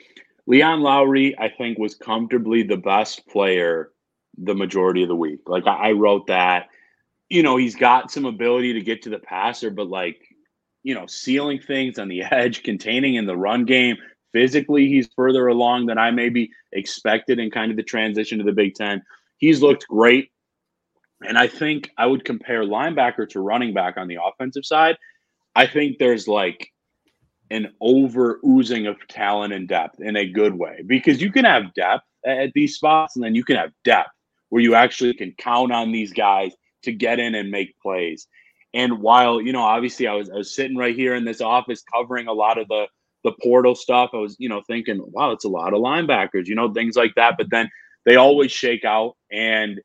Leon Lowry, I think, was comfortably the best player the majority of the week. Like I, I wrote that, you know, he's got some ability to get to the passer, but like, you know, sealing things on the edge, containing in the run game. Physically, he's further along than I maybe expected in kind of the transition to the Big Ten. He's looked great. And I think I would compare linebacker to running back on the offensive side. I think there's like an over oozing of talent and depth in a good way, because you can have depth at these spots and then you can have depth where you actually can count on these guys to get in and make plays. And while, you know, obviously I was, I was sitting right here in this office covering a lot of the, the portal stuff, I was, you know, thinking, wow, it's a lot of linebackers, you know, things like that. But then they always shake out. And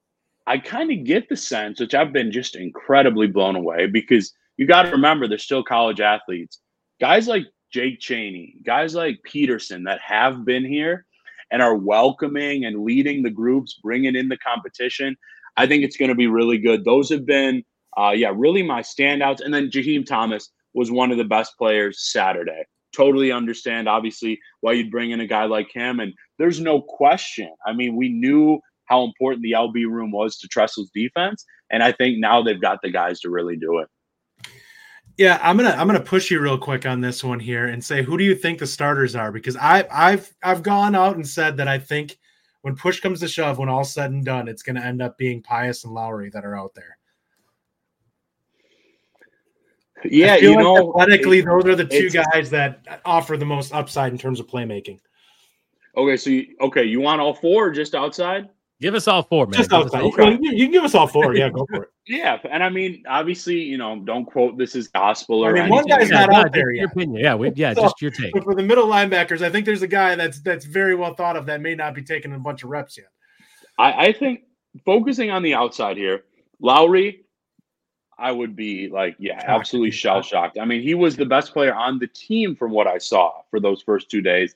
I kind of get the sense, which I've been just incredibly blown away, because you got to remember they're still college athletes. Guys like Jake Chaney, guys like Peterson that have been here and are welcoming and leading the groups, bringing in the competition. I think it's going to be really good. Those have been, uh, yeah, really my standouts. And then Jaheim Thomas was one of the best players Saturday. Totally understand, obviously, why you'd bring in a guy like him. And there's no question. I mean, we knew how important the L B room was to Tressel's defense. And I think now they've got the guys to really do it. Yeah, I'm gonna I'm gonna push you real quick on this one here and say, who do you think the starters are? Because I I've I've gone out and said that I think when push comes to shove, when all's said and done, it's going to end up being Pius and Lowry that are out there. Yeah, you like know, athletically, those are the two guys that offer the most upside in terms of playmaking. Okay, so you, okay, you want all four or just outside? Give us all four, man. Just Give outside. us all Well, you, you can give us all four. Yeah, go for it. Yeah, and I mean, obviously, you know, don't quote this as gospel or I mean, anything. one guy's Yeah, not no, out just there your yet. opinion. Yeah, we, yeah, So- just your take. But for the middle linebackers, I think there's a guy that's that's very well thought of that may not be taking a bunch of reps yet. I, I think focusing on the outside here, Lowry, I would be like, yeah, Shocked. absolutely shell shocked. I mean, he was the best player on the team from what I saw for those first two days.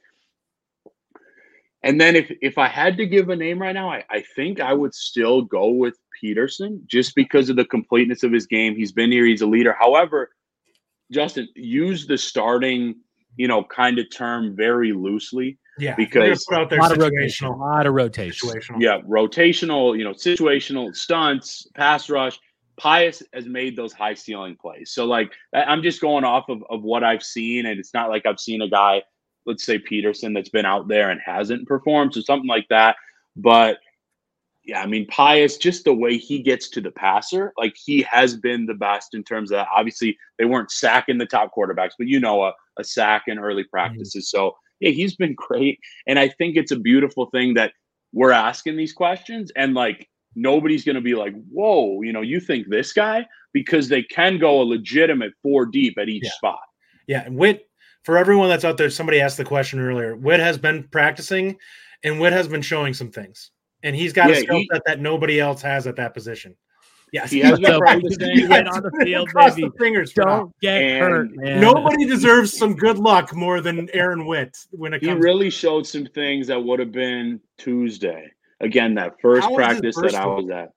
And then if if I had to give a name right now, I, I think I would still go with Peterson just because of the completeness of his game. He's been here. He's a leader. However, Justin, use the starting, you know, kind of term very loosely. Yeah, Because put out A there lot of rotation. A situational. lot of rotation. Situational. Yeah, rotational, you know, situational stunts, pass rush. Pius has made those high ceiling plays. So, like, I- I'm just going off of, of what I've seen, and it's not like I've seen a guy, let's say Peterson, that's been out there and hasn't performed, so something like that. But yeah, I mean, Pius, just the way he gets to the passer, like he has been the best in terms of that. Obviously, they weren't sacking the top quarterbacks, but you know, a, a sack in early practices. Mm-hmm. So yeah, he's been great. And I think it's a beautiful thing that we're asking these questions and like nobody's going to be like, whoa, you know, you think this guy? Because they can go a legitimate four deep at each yeah. spot. Yeah. And Witt, for everyone that's out there, somebody asked the question earlier. Witt has been practicing and Witt has been showing some things. And he's got Yeah, a skill he- set that nobody else has at that position. Yes, He has been So practicing. he went on the field, Cross baby. the fingers for Don't get And hurt, man. Nobody deserves some good luck more than Aaron Witt when it He comes. really showed some things that would have been Tuesday. Again, that first How was his practice burst that I look? was at.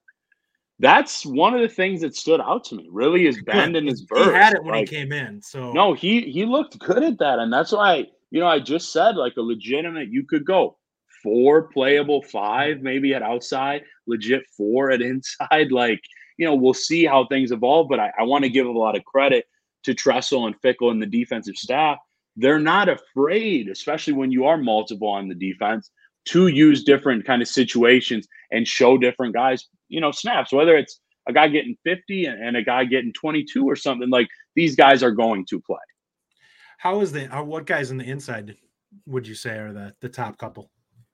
That's one of the things that stood out to me. Really, his bend and his burst. He had it when Like, he came in. So no, he he looked good at that, and that's why you know I just said like a legitimate. You could go four playable, five maybe at outside, legit four at inside. Like you know, we'll see how things evolve. But I, I want to give a lot of credit to Tressel and Fickle and the defensive staff. They're not afraid, especially when you are multiple on the defense, to use different kind of situations and show different guys, you know, snaps, whether it's a guy getting fifty and, and a guy getting twenty-two or something. Like these guys are going to play. how is the how, what guys in the inside would you say are the the top couple?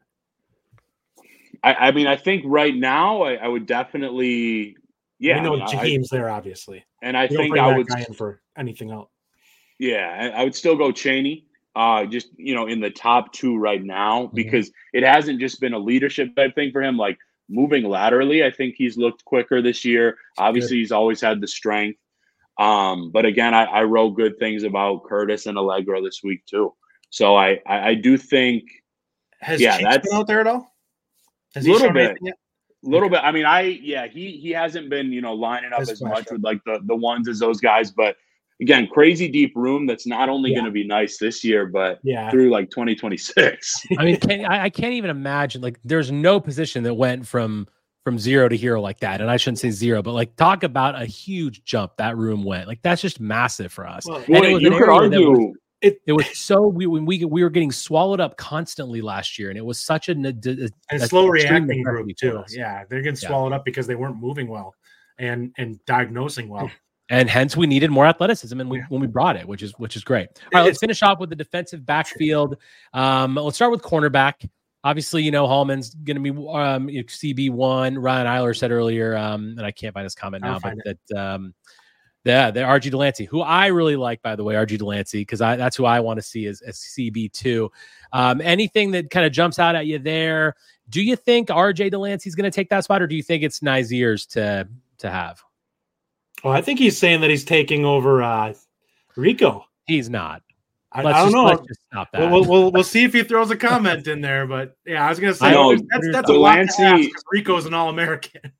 I, I mean, I think right now I, I would definitely, yeah. we know I mean, I- Jaheim's there, obviously. and I You don't think bring I that would, guy in for anything else. yeah, I I would still go Chaney. Uh, just you know, in the top two right now Mm-hmm. because it hasn't just been a leadership type thing for him. Like moving laterally, I think he's looked quicker this year. Obviously, he's always had the strength. Um, but again, I, I wrote good things about Curtis and Allegro this week too. So I, I, I do think Has Yeah, Cheeks that's- been out there at all? Has he Little shown bit. anything yet? a little bit. I mean, I yeah, he he hasn't been you know lining up His as flash much up. with like the the ones as those guys. But again, crazy deep room that's not only Yeah. going to be nice this year, but Yeah. through like twenty twenty-six. I mean, can, I, I can't even imagine. Like, there's no position that went from from zero to hero like that. And I shouldn't say zero, but like, talk about a huge jump that room went. Like, that's just massive for us. Well, And Boy, it was you an could area that was- argue. It, It was so we when we we were getting swallowed up constantly last year, and it was such a, a, a and a slow extreme reacting necessity group for too. us. Yeah, they're getting Yeah. swallowed up because they weren't moving well and and diagnosing well. And hence we needed more athleticism, and we Yeah. when we brought it, which is which is great. All right, let's It's- finish off with the defensive backfield. Um, let's start with cornerback. Obviously, you know Hallman's going to be um, C B one. Ryan Eiler said earlier, um, and I can't find his comment I'll now, but find that um, yeah, the R G Delancey, who I really like, by the way, R G Delancey, because I that's who I want to see as, as C B two. Um, anything that kind of jumps out at you there? Do you think R J Delancey's going to take that spot, or do you think it's Nazir's to to have? Well, I think he's saying that he's taking over uh, Rico. He's not. I, Let's I don't just, know. Let's just stop that. We'll, we'll, we'll, we'll see if he throws a comment in there, but yeah, I was gonna say I know, that's, that's a lot to ask Delancey- 'cause Rico's an All-American.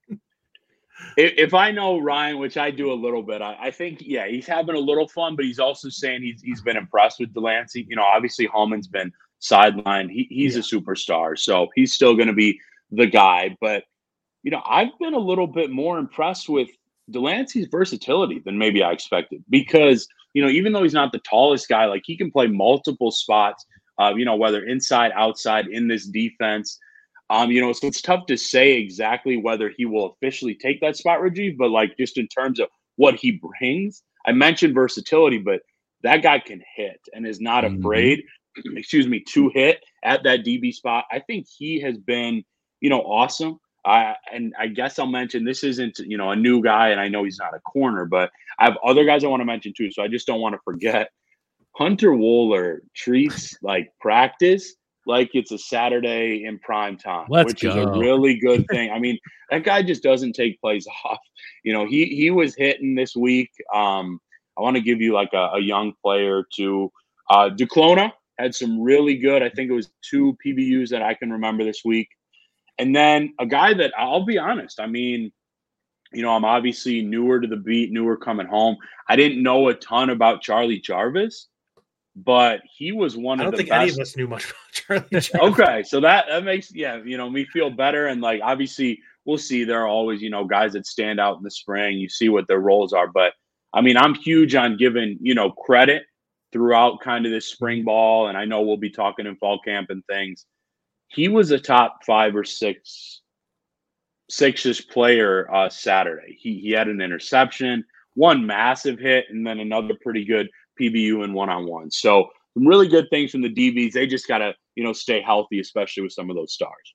If, if I know Ryan, which I do a little bit, I, I think yeah, he's having a little fun, but he's also saying he's he's been impressed with Delancey. You know, obviously Hallman's been sidelined. He, he's Yeah. a superstar, so he's still going to be the guy. But you know, I've been a little bit more impressed with Delancey's versatility than maybe I expected because you know, even though he's not the tallest guy, like he can play multiple spots. Uh, you know, whether inside, outside, in this defense. Um, you know, so it's tough to say exactly whether he will officially take that spot, Rajiv, but like just in terms of what he brings, I mentioned versatility, but that guy can hit and is not Mhm. afraid, excuse me, to hit at that D B spot. I think he has been you know, awesome. I and I guess I'll mention this isn't, you know, a new guy, and I know he's not a corner, but I have other guys I want to mention too. So I just don't want to forget. Hunter Wohler treats like practice like it's a Saturday in prime time, Let's which go. is a really good thing. I mean, that guy just doesn't take plays off. You know, he he was hitting this week. Um, I want to give you like a, a young player to uh, Duclona had some really good. I think it was two P B Us that I can remember this week. And then a guy that I'll be honest, I mean, you know, I'm obviously newer to the beat, newer coming home. I didn't know a ton about Charlie Jarvis, but he was one I of don't the think best. any of us knew much about Charlie Jarvis. Okay, so that that makes yeah, you know, me feel better. And like obviously we'll see. There are always, you know, guys that stand out in the spring. You see what their roles are. But I mean, I'm huge on giving, you know, credit throughout kind of this spring ball. And I know we'll be talking in fall camp and things. He was a top five or six six-ish player uh, Saturday. He he had an interception, one massive hit, and then another pretty good P B U and one-on-one. So some really good things from the D Bs. They just got to, you know, stay healthy, especially with some of those stars.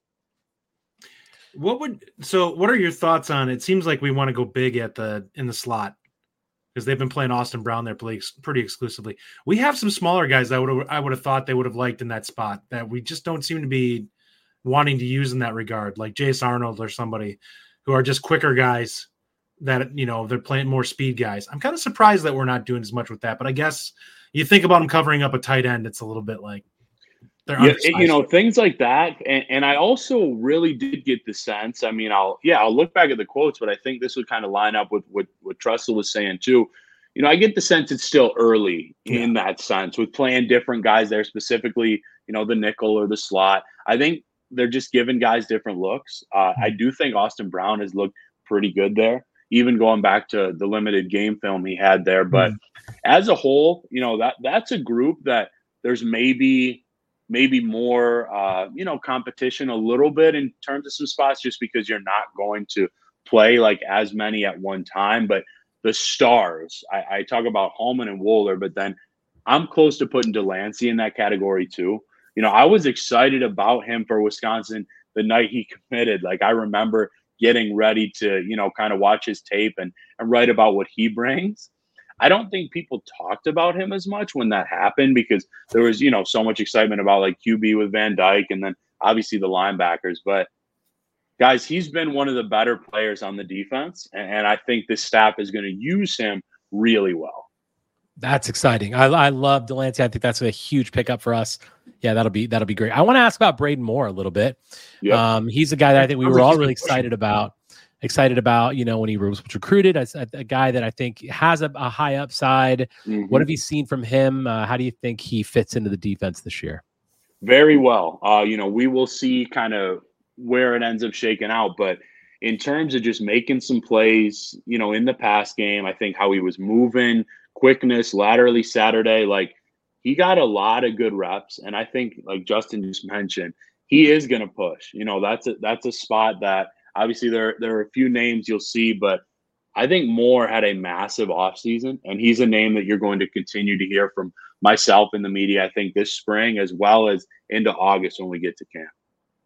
What would so? What are your thoughts on? It seems like we want to go big at the in the slot because they've been playing Austin Brown there pretty, pretty exclusively. We have some smaller guys that would have I would have thought they would have liked in that spot that we just don't seem to be wanting to use in that regard, like Jace Arnold or somebody who are just quicker guys that, you know, they're playing more speed guys. I'm kind of surprised that we're not doing as much with that, but I guess you think about them covering up a tight end, it's a little bit like they're yeah, you know, things like that. And, and I also really did get the sense, I mean, I'll, yeah, I'll look back at the quotes, but I think this would kind of line up with what, what Tressel was saying too. You know, I get the sense it's still early in yeah. that sense with playing different guys there, specifically, you know, the nickel or the slot. I think they're just giving guys different looks. Uh, I do think Austin Brown has looked pretty good there, even going back to the limited game film he had there. But mm-hmm. as a whole, you know, that that's a group that there's maybe maybe more, uh, you know, competition a little bit in terms of some spots just because you're not going to play like as many at one time. But the stars, I, I talk about Holman and Wohler, but then I'm close to putting Delancey in that category too. You know, I was excited about him for Wisconsin the night he committed. Like, I remember getting ready to, you know, kind of watch his tape and, and write about what he brings. I don't think people talked about him as much when that happened because there was, you know, so much excitement about like Q B with Van Dyke and then obviously the linebackers. But, guys, he's been one of the better players on the defense, and, and I think this staff is going to use him really well. That's exciting. I, I love Delancey. I think that's a huge pickup for us. Yeah, that'll be that'll be great. I want to ask about Braden Moore a little bit. Yep. Um, he's a guy that I think we were all really excited about. Excited about, you know, when he was recruited as a, a guy that I think has a, a high upside. Mm-hmm. What have you seen from him? Uh, how do you think he fits into the defense this year? Very well. Uh, you know, we will see kind of where it ends up shaking out, but in terms of just making some plays, you know, in the pass game, I think how he was moving, quickness, laterally Saturday, like he got a lot of good reps. And I think, like Justin just mentioned, he is going to push. You know, that's a, that's a spot that obviously there, there are a few names you'll see, but I think Moore had a massive offseason, and he's a name that you're going to continue to hear from myself in the media, I think, this spring as well as into August when we get to camp.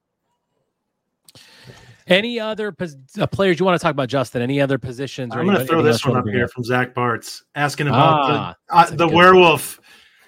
Any other pos- uh, players you want to talk about, Justin? Any other positions? Or I'm going to throw this one up here from Zach Bartz, asking about ah, the, uh, the werewolf,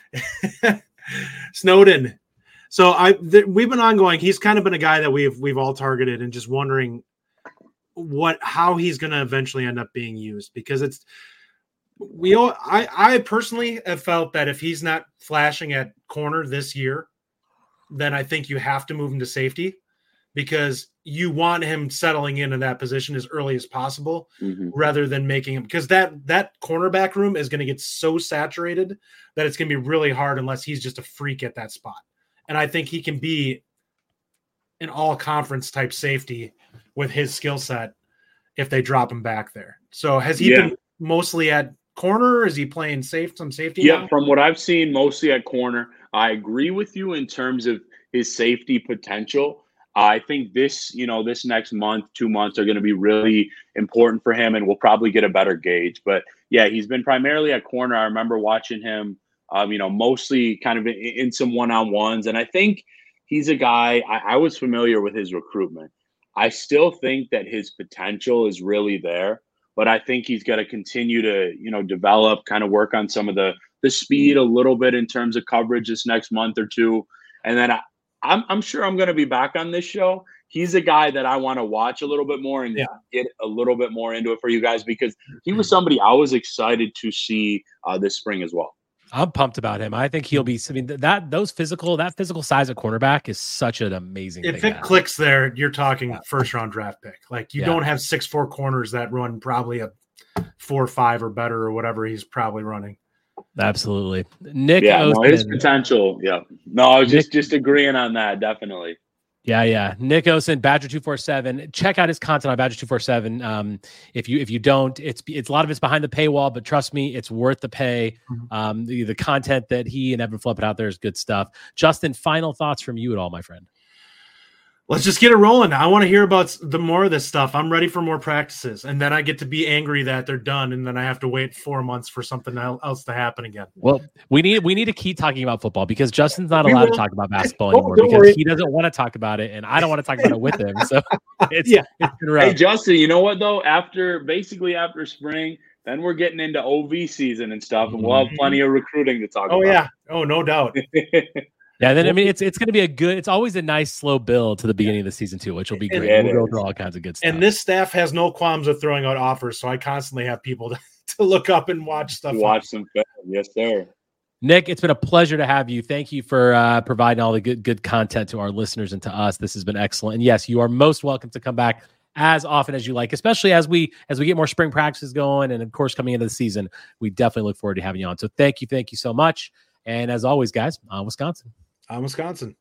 Snowden. So I th- we've been ongoing. He's kind of been a guy that we've we've all targeted, and just wondering what how he's going to eventually end up being used, because it's we all I I personally have felt that if he's not flashing at corner this year, then I think you have to move him to safety, because you want him settling into that position as early as possible, mm-hmm. rather than making him, because that that cornerback room is going to get so saturated that it's going to be really hard unless he's just a freak at that spot. And I think he can be an all conference type safety with his skill set if they drop him back there. So has he yeah. been mostly at corner, or is he playing safe some safety? Yeah, now? From what I've seen, mostly at corner. I agree with you in terms of his safety potential. I think this, you know, this next month, two months are going to be really important for him, and we'll probably get a better gauge. But yeah, he's been primarily at corner. I remember watching him, um, you know, mostly kind of in, in some one-on-ones. And I think he's a guy, I, I was familiar with his recruitment. I still think that his potential is really there, but I think he's got to continue to, you know, develop, kind of work on some of the the speed a little bit in terms of coverage this next month or two. And then I, I'm, I'm sure I'm going to be back on this show. He's a guy that I want to watch a little bit more and yeah. get a little bit more into it for you guys, because he was somebody I was excited to see uh, this spring as well. I'm pumped about him. I think he'll be, I mean, that, those physical, that physical size at cornerback is such an amazing If thing it clicks there, you're talking yeah. first round draft pick. Like you yeah. don't have six, four corners that run probably a four, five or better or whatever he's probably running. Absolutely. Nick yeah, Osen, no, his potential. Yeah. No, I was Nick, just, just agreeing on that. Definitely. Yeah, yeah. Nick Osen, Badger two forty-seven. Check out his content on Badger two forty-seven. Um, if you if you don't, it's it's a lot of it's behind the paywall, but trust me, it's worth the pay. Um, the, the content that he and Evan Flood put out there is good stuff. Justin, final thoughts from you at all, my friend? Let's just get it rolling. I want to hear about the more of this stuff. I'm ready for more practices, and then I get to be angry that they're done, and then I have to wait four months for something else to happen again. Well, we need we need to keep talking about football, because Justin's not We allowed will. to talk about basketball Oh, anymore don't because worry. he doesn't want to talk about it, and I don't want to talk about it with him. So it's Yeah. it's been rough. Hey, Justin, you know what, though? After basically after spring, then we're getting into O V season and stuff, and we'll have plenty of recruiting to talk Oh about. yeah. Oh, no doubt. Yeah, then I mean it's it's going to be a good. It's always a nice slow build to the beginning of the season too, which will be And- great. Yeah, it We'll go is. through all kinds of good stuff. And this staff has no qualms of throwing out offers, so I constantly have people to, to look up and watch stuff. Watch some film. Yes, sir. Nick, it's been a pleasure to have you. Thank you for uh, providing all the good good content to our listeners and to us. This has been excellent. And yes, you are most welcome to come back as often as you like, especially as we as we get more spring practices going, and of course coming into the season. We definitely look forward to having you on. So thank you, thank you so much. And as always, guys, on Wisconsin. I'm Wisconsin.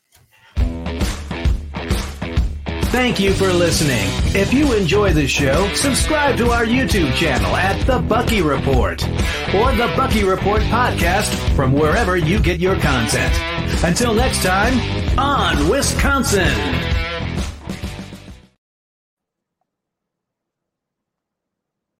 Thank you for listening. If you enjoy the show, subscribe to our YouTube channel at The Bucky Report or The Bucky Report Podcast from wherever you get your content. Until next time, on Wisconsin.